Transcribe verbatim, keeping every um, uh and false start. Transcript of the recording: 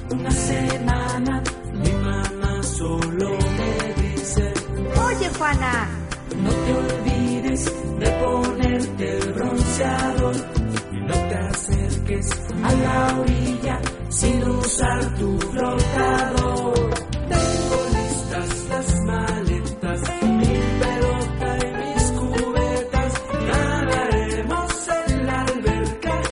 una semana mi mamá solo me dice: Oye, Juana, no te olvides de ponerte el bronceador y no te acerques a la orilla sin usar tu flotador.